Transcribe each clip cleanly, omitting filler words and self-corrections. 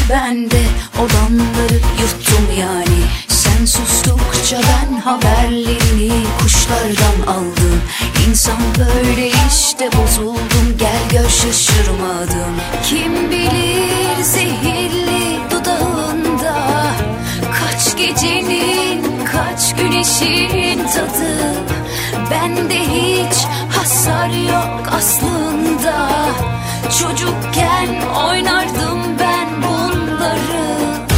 Ben de olanları yuttum yani. Sen sustukça ben haberlerini kuşlardan aldım. İnsan böyle işte, bozuldum, gel gör şaşırmadım. Kim bilir zehirli dudağında kaç gecenin kaç güneşin tadı. Bende hiç hasar yok aslında. Çocukken oynardım ben bunları.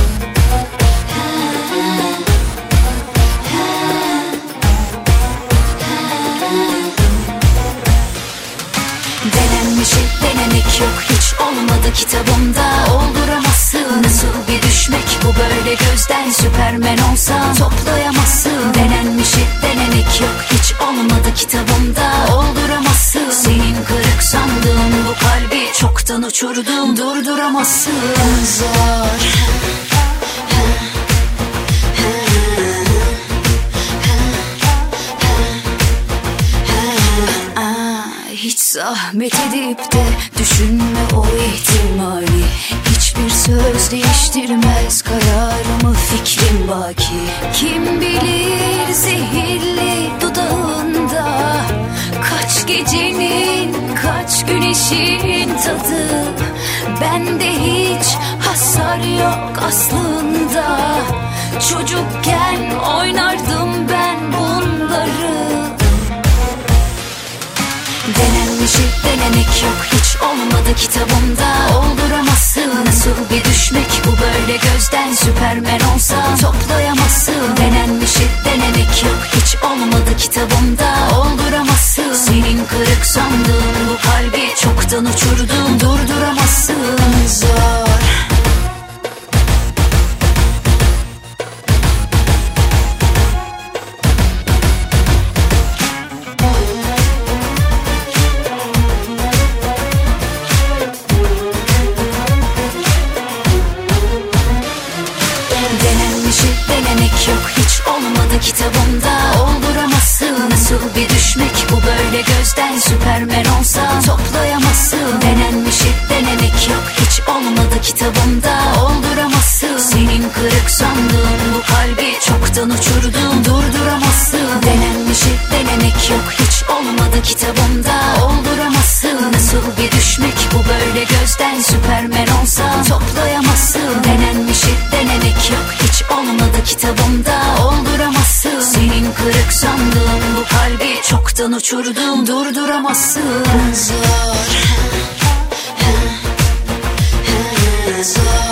Denenmişi denemek yok, hiç olmadı kitabımda. Olduramazsın, nasıl bir düşmek bu böyle gözden. Süpermen olsan toplayamazsın. Denenmişi denemek yok, hiç olmadı kitabımda. Olduramazsın. Senin kırık sandığın bu kalbi çoktan uçurdum. Durduramazsın. Zor. Hiç zahmet edip de düşünme o ihtimali. Hiçbir söz değiştirmez kararımı, fikrim baki. Kim bilir zehirli dudağında kaç gecenin kaç güneşin tadı. Bende hiç hasar yok aslında. Çocukken oynardım ben bunları. Denenmişi denemek yok, hiç olmadı kitabımda. Olduramazsın, nasıl bir düşmek bu böyle gözden. Süpermen olsan toplayamazsın. Denenmişi denemek yok, hiç olmadı kitabımda. Olduramazsın. Senin kırık sandığın bu kalbi çoktan uçurdum. Durduramazsın. Zor. Denemek yok, hiç olmadı kitabımda. Olduramazsın, nasıl bir düşmek bu böyle gözden. Süpermen olsan toplayamazsın. Denenmişi denemek yok, hiç olmadı kitabımda. Olduramazsın. Senin kırık sandığın bu kalbi çoktan uçurdum. Durduramazsın. Denenmişi denemek yok, hiç olmadı kitabımda. Olduramazsın, nasıl bir düşmek bu böyle gözden. Süpermen olsan toplayamazsın. Denenmişi denemek yok, hiç olmadı kitabımda. Olduramazsın. Senin kırık sandığın bu kalbi çoktan uçurdum. Durduramazsın. Zor. Zor.